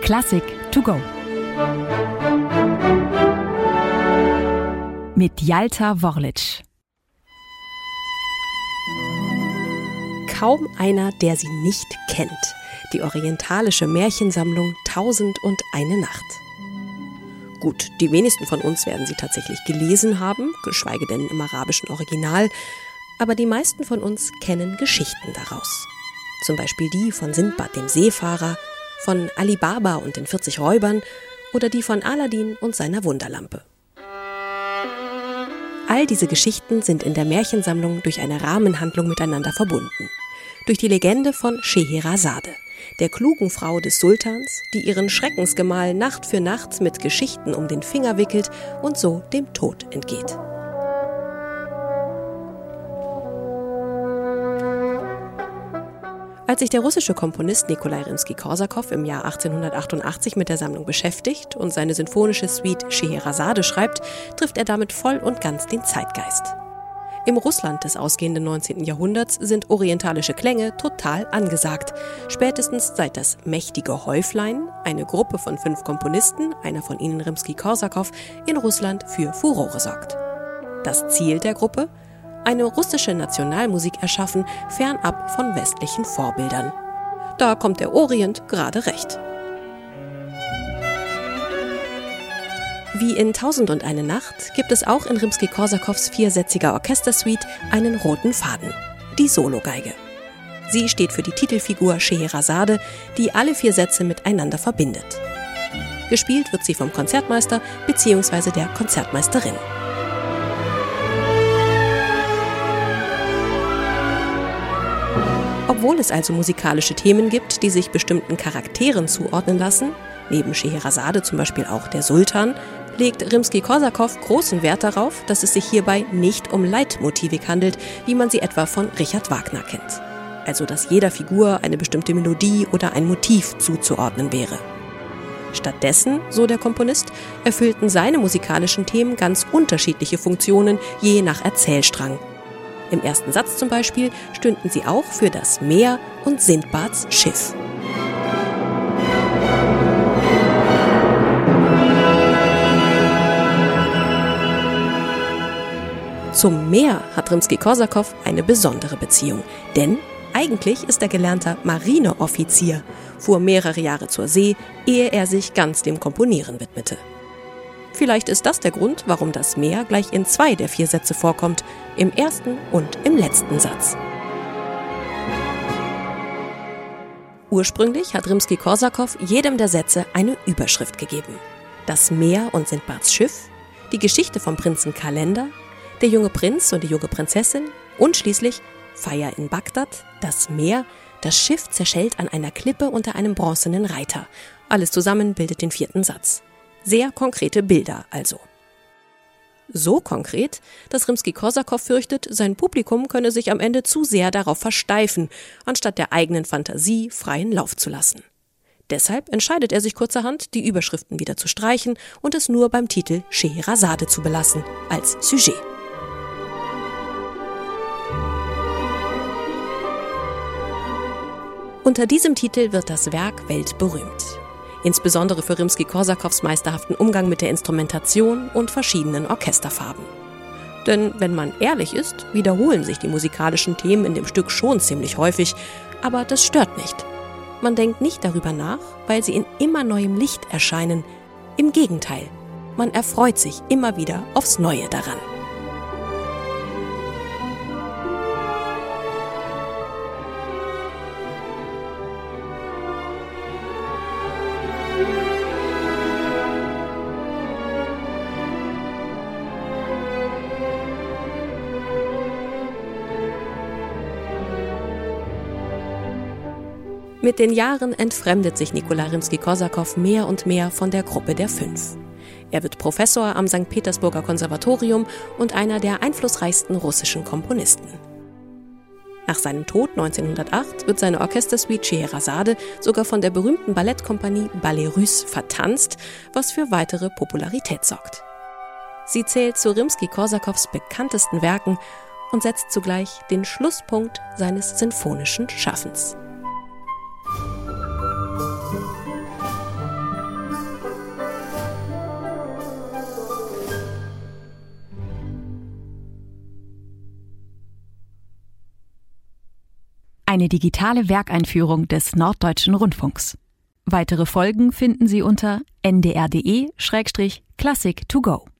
Klassik to go. Mit Jalta Worlic. Kaum einer, der sie nicht kennt. Die orientalische Märchensammlung 1001 Nacht. Gut, die wenigsten von uns werden sie tatsächlich gelesen haben, geschweige denn im arabischen Original, aber die meisten von uns kennen Geschichten daraus. Zum Beispiel die von Sindbad dem Seefahrer, von Ali Baba und den 40 Räubern oder die von Aladdin und seiner Wunderlampe. All diese Geschichten sind in der Märchensammlung durch eine Rahmenhandlung miteinander verbunden. Durch die Legende von Scheherazade, der klugen Frau des Sultans, die ihren Schreckensgemahl Nacht für Nacht mit Geschichten um den Finger wickelt und so dem Tod entgeht. Als sich der russische Komponist Nikolai Rimski-Korsakow im Jahr 1888 mit der Sammlung beschäftigt und seine sinfonische Suite Scheherazade schreibt, trifft er damit voll und ganz den Zeitgeist. Im Russland des ausgehenden 19. Jahrhunderts sind orientalische Klänge total angesagt. Spätestens seit das mächtige Häuflein, eine Gruppe von 5 Komponisten, einer von ihnen Rimski-Korsakow, in Russland für Furore sorgt. Das Ziel der Gruppe? Eine russische Nationalmusik erschaffen, fernab von westlichen Vorbildern. Da kommt der Orient gerade recht. Wie in 1001 Nacht gibt es auch in Rimski-Korsakows 4-sätziger Orchestersuite einen roten Faden, die Sologeige. Sie steht für die Titelfigur Scheherazade, die alle 4 Sätze miteinander verbindet. Gespielt wird sie vom Konzertmeister bzw. der Konzertmeisterin. Obwohl es also musikalische Themen gibt, die sich bestimmten Charakteren zuordnen lassen, neben Scheherazade zum Beispiel auch der Sultan, legt Rimski-Korsakow großen Wert darauf, dass es sich hierbei nicht um Leitmotivik handelt, wie man sie etwa von Richard Wagner kennt. Also dass jeder Figur eine bestimmte Melodie oder ein Motiv zuzuordnen wäre. Stattdessen, so der Komponist, erfüllten seine musikalischen Themen ganz unterschiedliche Funktionen, je nach Erzählstrang. Im ersten Satz zum Beispiel stünden sie auch für das Meer und Sindbads Schiff. Zum Meer hat Rimski-Korsakow eine besondere Beziehung, denn eigentlich ist er gelernter Marineoffizier, fuhr mehrere Jahre zur See, ehe er sich ganz dem Komponieren widmete. Vielleicht ist das der Grund, warum das Meer gleich in 2 der 4 Sätze vorkommt, im ersten und im letzten Satz. Ursprünglich hat Rimski-Korsakow jedem der Sätze eine Überschrift gegeben. Das Meer und Sindbads Schiff, die Geschichte vom Prinzen Kalender, der junge Prinz und die junge Prinzessin und schließlich Feier in Bagdad, das Meer, das Schiff zerschellt an einer Klippe unter einem bronzenen Reiter. Alles zusammen bildet den 4. Satz. Sehr konkrete Bilder also. So konkret, dass Rimski-Korsakow fürchtet, sein Publikum könne sich am Ende zu sehr darauf versteifen, anstatt der eigenen Fantasie freien Lauf zu lassen. Deshalb entscheidet er sich kurzerhand, die Überschriften wieder zu streichen und es nur beim Titel Scheherazade zu belassen, als Sujet. Unter diesem Titel wird das Werk weltberühmt. Insbesondere für Rimski-Korsakows meisterhaften Umgang mit der Instrumentation und verschiedenen Orchesterfarben. Denn wenn man ehrlich ist, wiederholen sich die musikalischen Themen in dem Stück schon ziemlich häufig, aber das stört nicht. Man denkt nicht darüber nach, weil sie in immer neuem Licht erscheinen. Im Gegenteil, man erfreut sich immer wieder aufs Neue daran. Mit den Jahren entfremdet sich Nikolai Rimski-Korsakow mehr und mehr von der Gruppe der 5. Er wird Professor am St. Petersburger Konservatorium und einer der einflussreichsten russischen Komponisten. Nach seinem Tod 1908 wird seine Orchestersuite Scheherazade sogar von der berühmten Ballettkompanie Ballet Russe vertanzt, was für weitere Popularität sorgt. Sie zählt zu Rimski-Korsakows bekanntesten Werken und setzt zugleich den Schlusspunkt seines sinfonischen Schaffens. Eine digitale Werkeinführung des Norddeutschen Rundfunks. Weitere Folgen finden Sie unter ndr.de/classic2go.